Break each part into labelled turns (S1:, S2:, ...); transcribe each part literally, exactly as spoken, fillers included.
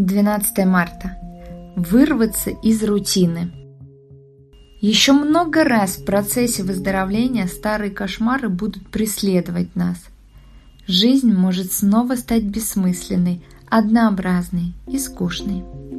S1: двенадцатое марта. Вырваться из рутины. Еще много раз в процессе выздоровления старые кошмары будут преследовать нас. Жизнь может снова стать бессмысленной, однообразной и скучной.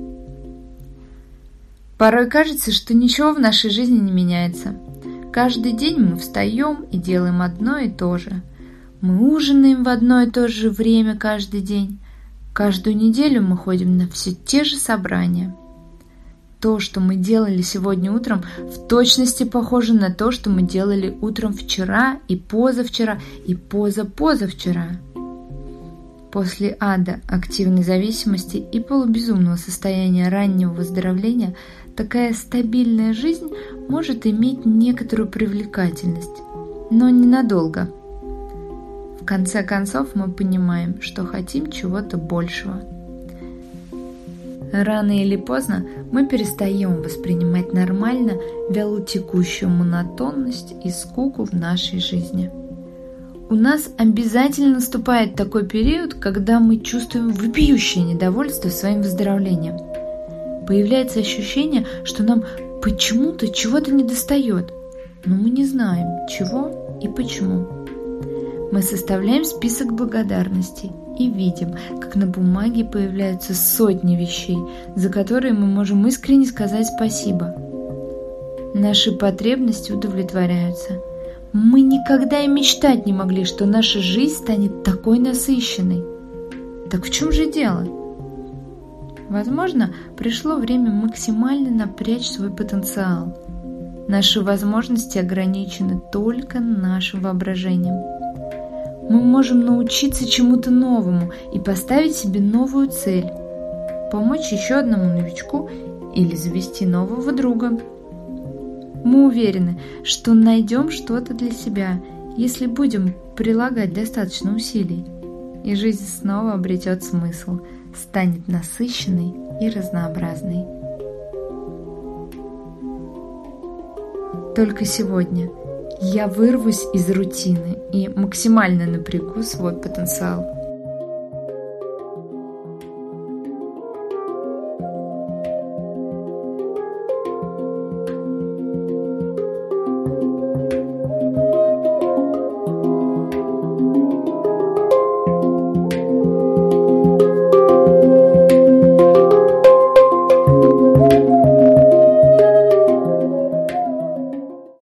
S1: Порой кажется, что ничего в нашей жизни не меняется. Каждый день мы встаем и делаем одно и то же. Мы ужинаем в одно и то же время каждый день. Каждую неделю мы ходим на все те же собрания. То, что мы делали сегодня утром, в точности похоже на то, что мы делали утром вчера и позавчера и позапозавчера. После ада активной зависимости и полубезумного состояния раннего выздоровления такая стабильная жизнь может иметь некоторую привлекательность, но ненадолго. В конце концов мы понимаем, что хотим чего-то большего. Рано или поздно мы перестаем воспринимать нормально вялотекущую монотонность и скуку в нашей жизни. У нас обязательно наступает такой период, когда мы чувствуем вопиющее недовольство своим выздоровлением. Появляется ощущение, что нам почему-то чего-то недостает, но мы не знаем, чего и почему. Мы составляем список благодарностей и видим, как на бумаге появляются сотни вещей, за которые мы можем искренне сказать спасибо. Наши потребности удовлетворяются. Мы никогда и мечтать не могли, что наша жизнь станет такой насыщенной. Так в чем же дело? Возможно, пришло время максимально напрячь свой потенциал. Наши возможности ограничены только нашим воображением. Мы можем научиться чему-то новому и поставить себе новую цель, помочь еще одному новичку или завести нового друга. Мы уверены, что найдем что-то для себя, если будем прилагать достаточно усилий, и жизнь снова обретет смысл, станет насыщенной и разнообразной. Только сегодня я вырвусь из рутины и максимально напрягу свой потенциал.